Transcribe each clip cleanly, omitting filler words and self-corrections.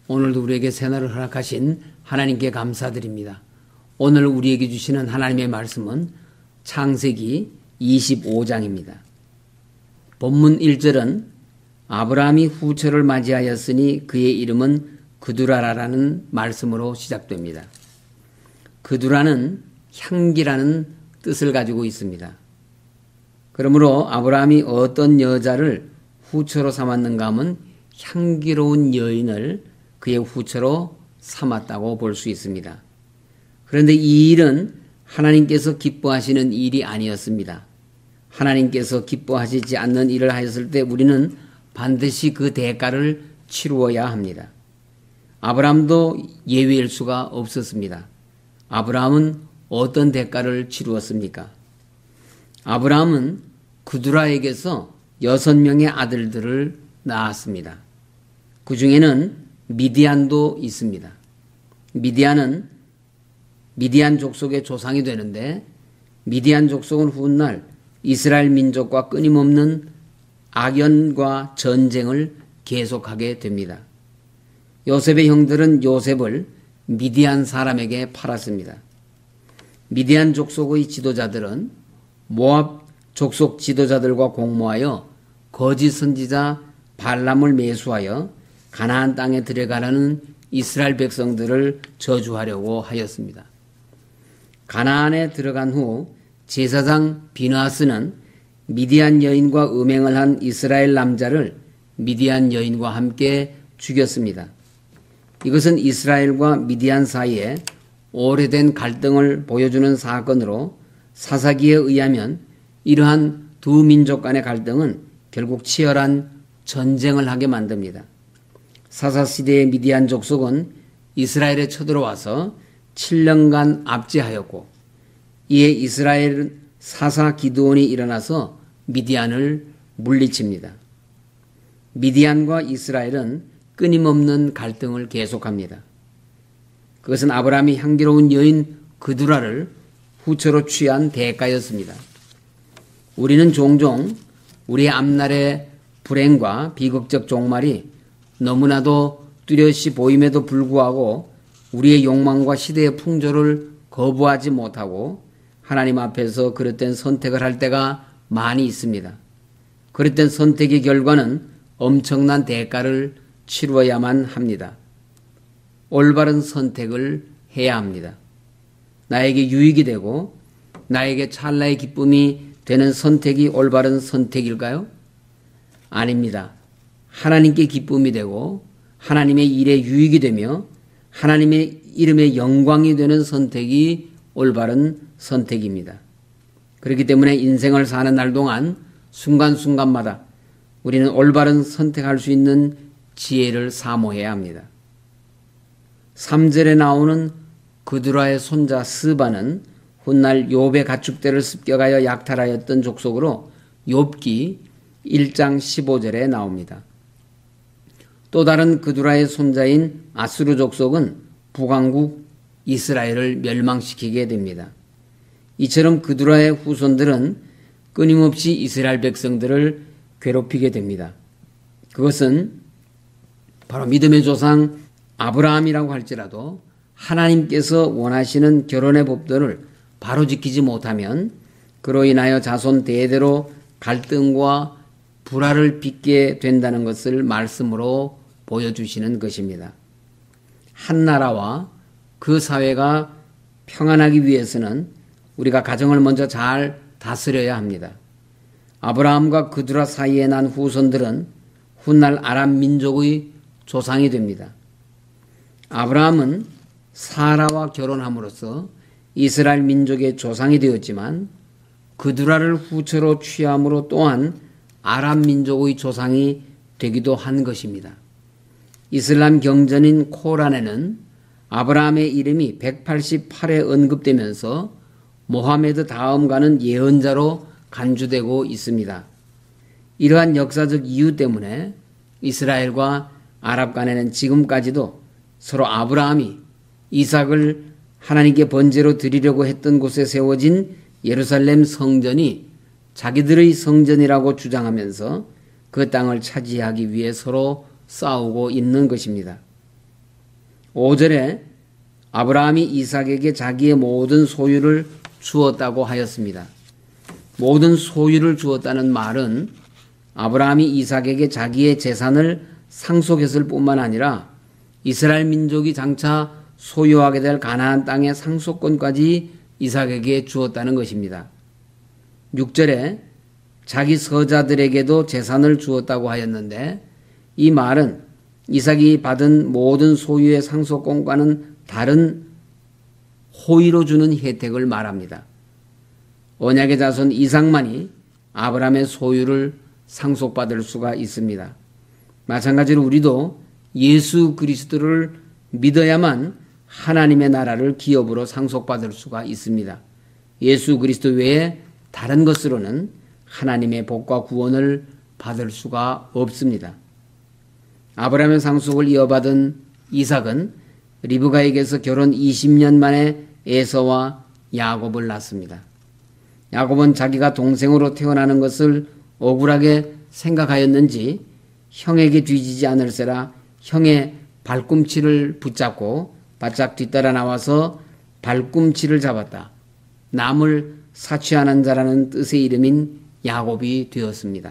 오늘도 우리에게 새날을 허락하신 하나님께 감사드립니다. 오늘 우리에게 주시는 하나님의 말씀은 창세기 25장입니다. 본문 1절은 아브라함이 후처를 맞이하였으니 그의 이름은 그두라라는 말씀으로 시작됩니다. 그두라는 향기라는 뜻을 가지고 있습니다. 그러므로 아브라함이 어떤 여자를 후처로 삼았는가 하면 향기로운 여인을 그의 후처로 삼았다고 볼 수 있습니다. 그런데 이 일은 하나님께서 기뻐하시는 일이 아니었습니다. 하나님께서 기뻐하시지 않는 일을 하였을 때 우리는 반드시 그 대가를 치루어야 합니다. 아브라함도 예외일 수가 없었습니다. 아브라함은 어떤 대가를 치루었습니까? 아브라함은 그두라에게서 6명의 아들들을 낳았습니다. 그 중에는 미디안도 있습니다. 미디안 족속의 조상이 되는데 미디안 족속은 훗날 이스라엘 민족과 끊임없는 악연과 전쟁을 계속하게 됩니다. 요셉의 형들은 요셉을 미디안 사람에게 팔았습니다. 미디안 족속의 지도자들은 모압 족속 지도자들과 공모하여 거짓 선지자 발람을 매수하여 가나안 땅에 들어가라는 이스라엘 백성들을 저주하려고 하였습니다. 가나안에 들어간 후 제사장 비느하스는 미디안 여인과 음행을 한 이스라엘 남자를 미디안 여인과 함께 죽였습니다. 이것은 이스라엘과 미디안 사이에 오래된 갈등을 보여주는 사건으로 사사기에 의하면 이러한 두 민족 간의 갈등은 결국 치열한 전쟁을 하게 만듭니다. 사사시대의 미디안 족속은 이스라엘에 쳐들어와서 7년간 압제하였고 이에 이스라엘 사사 기드온이 일어나서 미디안을 물리칩니다. 미디안과 이스라엘은 끊임없는 갈등을 계속합니다. 그것은 아브라함이 향기로운 여인 그두라를 후처로 취한 대가였습니다. 우리는 종종 우리의 앞날의 불행과 비극적 종말이 너무나도 뚜렷이 보임에도 불구하고 우리의 욕망과 시대의 풍조를 거부하지 못하고 하나님 앞에서 그릇된 선택을 할 때가 많이 있습니다. 그릇된 선택의 결과는 엄청난 대가를 치루어야만 합니다. 올바른 선택을 해야 합니다. 나에게 유익이 되고 나에게 찰나의 기쁨이 되는 선택이 올바른 선택일까요? 아닙니다. 하나님께 기쁨이 되고 하나님의 일에 유익이 되며 하나님의 이름에 영광이 되는 선택이 올바른 선택입니다. 그렇기 때문에 인생을 사는 날 동안 순간순간마다 우리는 올바른 선택할 수 있는 지혜를 사모해야 합니다. 3절에 나오는 그두라의 손자 스바는 훗날 욥의 가축대를 습격하여 약탈하였던 족속으로 욥기 1장 15절에 나옵니다. 또 다른 그두라의 손자인 아수르 족속은 북왕국 이스라엘을 멸망시키게 됩니다. 이처럼 그두라의 후손들은 끊임없이 이스라엘 백성들을 괴롭히게 됩니다. 그것은 바로 믿음의 조상 아브라함이라고 할지라도 하나님께서 원하시는 결혼의 법도를 바로 지키지 못하면 그로 인하여 자손 대대로 갈등과 불화를 빚게 된다는 것을 말씀으로 보여주시는 것입니다. 한 나라와 그 사회가 평안하기 위해서는 우리가 가정을 먼저 잘 다스려야 합니다. 아브라함과 그두라 사이에 난 후손들은 훗날 아람 민족의 조상이 됩니다. 아브라함은 사라와 결혼함으로써 이스라엘 민족의 조상이 되었지만 그두라를 후처로 취함으로 또한 아람 민족의 조상이 되기도 한 것입니다. 이슬람 경전인 코란에는 아브라함의 이름이 188회 언급되면서 모하메드 다음가는 예언자로 간주되고 있습니다. 이러한 역사적 이유 때문에 이스라엘과 아랍 간에는 지금까지도 서로 아브라함이 이삭을 하나님께 번제로 드리려고 했던 곳에 세워진 예루살렘 성전이 자기들의 성전이라고 주장하면서 그 땅을 차지하기 위해 서로 싸우고 있는 것입니다. 5절에 아브라함이 이삭에게 자기의 모든 소유를 주었다고 하였습니다. 모든 소유를 주었다는 말은 아브라함이 이삭에게 자기의 재산을 상속했을 뿐만 아니라 이스라엘 민족이 장차 소유하게 될 가나안 땅의 상속권까지 이삭에게 주었다는 것입니다. 6절에 자기 서자들에게도 재산을 주었다고 하였는데 이 말은 이삭이 받은 모든 소유의 상속권과는 다른 호의로 주는 혜택을 말합니다. 언약의 자손 이삭만이 아브라함의 소유를 상속받을 수가 있습니다. 마찬가지로 우리도 예수 그리스도를 믿어야만 하나님의 나라를 기업으로 상속받을 수가 있습니다. 예수 그리스도 외에 다른 것으로는 하나님의 복과 구원을 받을 수가 없습니다. 아브라함의 상속을 이어받은 이삭은 리브가에게서 결혼 20년 만에 에서와 야곱을 낳습니다. 야곱은 자기가 동생으로 태어나는 것을 억울하게 생각하였는지 형에게 뒤지지 않을세라 형의 발꿈치를 붙잡고 바짝 뒤따라 나와서 발꿈치를 잡았다. 남을 사취하는 자라는 뜻의 이름인 야곱이 되었습니다.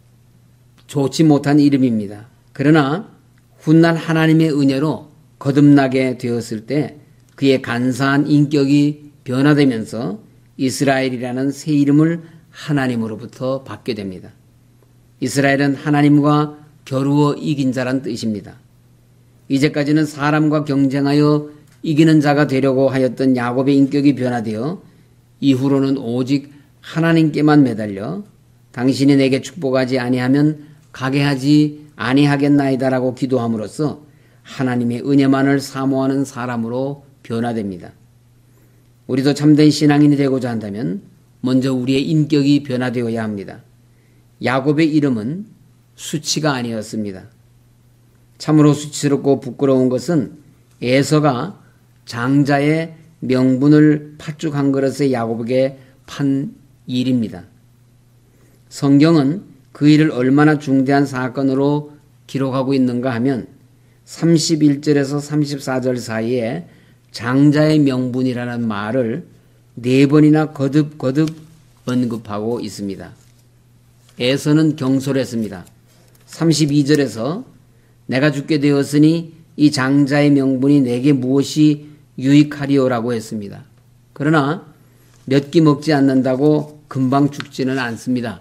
좋지 못한 이름입니다. 그러나 훗날 하나님의 은혜로 거듭나게 되었을 때 그의 간사한 인격이 변화되면서 이스라엘이라는 새 이름을 하나님으로부터 받게 됩니다. 이스라엘은 하나님과 겨루어 이긴 자란 뜻입니다. 이제까지는 사람과 경쟁하여 이기는 자가 되려고 하였던 야곱의 인격이 변화되어 이후로는 오직 하나님께만 매달려 당신이 내게 축복하지 아니하면 가게 하지 아니하겠나이다라고 기도함으로써 하나님의 은혜만을 사모하는 사람으로 변화됩니다. 우리도 참된 신앙인이 되고자 한다면 먼저 우리의 인격이 변화되어야 합니다. 야곱의 이름은 수치가 아니었습니다. 참으로 수치스럽고 부끄러운 것은 에서가 장자의 명분을 팥죽 한 그릇에 야곱에게 판 일입니다. 성경은 그 일을 얼마나 중대한 사건으로 기록하고 있는가 하면 31절에서 34절 사이에 장자의 명분이라는 말을 4번이나 거듭 언급하고 있습니다. 에서는 경솔했습니다. 32절에서 내가 죽게 되었으니 이 장자의 명분이 내게 무엇이 유익하리오라고 했습니다. 그러나 몇 끼 먹지 않는다고 금방 죽지는 않습니다.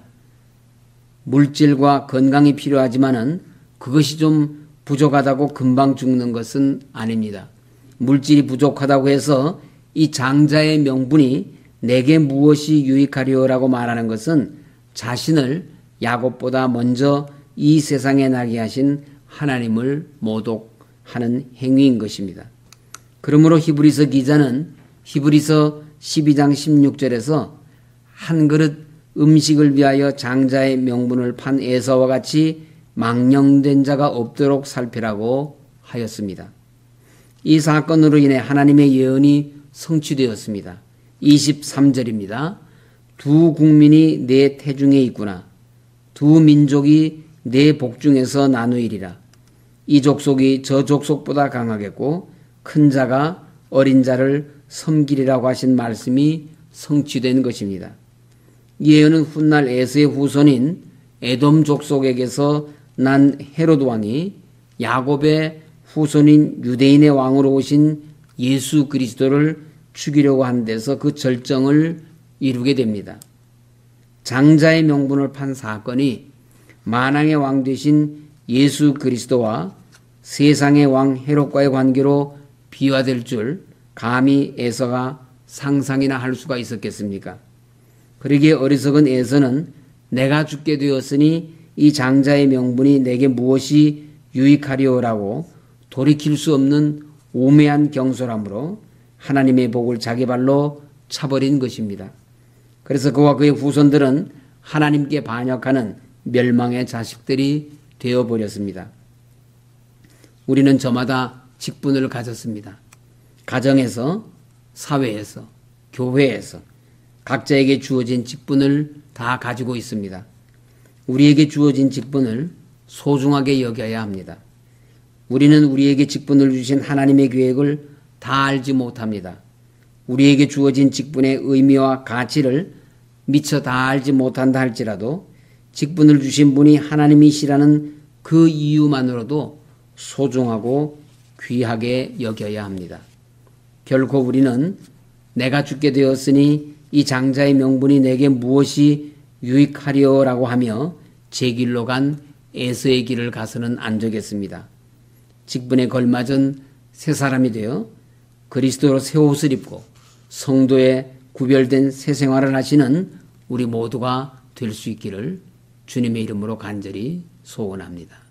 물질과 건강이 필요하지만은 그것이 좀 부족하다고 금방 죽는 것은 아닙니다. 물질이 부족하다고 해서 이 장자의 명분이 내게 무엇이 유익하리오라고 말하는 것은 자신을 야곱보다 먼저 이 세상에 나게 하신 하나님을 모독하는 행위인 것입니다. 그러므로 히브리서 기자는 히브리서 12장 16절에서 한 그릇 음식을 위하여 장자의 명분을 판 에서와 같이 망령된 자가 없도록 살피라고 하였습니다. 이 사건으로 인해 하나님의 예언이 성취되었습니다. 23절입니다. 두 국민이 내 태중에 있구나. 두 민족이 내 복중에서 나누이리라. 이 족속이 저 족속보다 강하겠고 큰 자가 어린 자를 섬기리라고 하신 말씀이 성취된 것입니다. 이 예언은 훗날 에서의 후손인 에돔 족속에게서 난 헤롯 왕이 야곱의 후손인 유대인의 왕으로 오신 예수 그리스도를 죽이려고 한 데서 그 절정을 이루게 됩니다. 장자의 명분을 판 사건이 만왕의 왕 되신 예수 그리스도와 세상의 왕 헤롯과의 관계로 비화될 줄 감히 에서가 상상이나 할 수가 있었겠습니까? 그러기에 어리석은 에서는 내가 죽게 되었으니 이 장자의 명분이 내게 무엇이 유익하리오라고 돌이킬 수 없는 우매한 경솔함으로 하나님의 복을 자기 발로 차버린 것입니다. 그래서 그와 그의 후손들은 하나님께 반역하는 멸망의 자식들이 되어버렸습니다. 우리는 저마다 직분을 가졌습니다. 가정에서, 사회에서, 교회에서 각자에게 주어진 직분을 다 가지고 있습니다. 우리에게 주어진 직분을 소중하게 여겨야 합니다. 우리는 우리에게 직분을 주신 하나님의 계획을 다 알지 못합니다. 우리에게 주어진 직분의 의미와 가치를 미처 다 알지 못한다 할지라도 직분을 주신 분이 하나님이시라는 그 이유만으로도 소중하고 귀하게 여겨야 합니다. 결코 우리는 내가 죽게 되었으니 이 장자의 명분이 내게 무엇이 유익하리요라고 하며 제 길로 간 에서의 길을 가서는 안 되겠습니다. 직분에 걸맞은 새 사람이 되어 그리스도로 새 옷을 입고 성도에 구별된 새 생활을 하시는 우리 모두가 될 수 있기를 주님의 이름으로 간절히 소원합니다.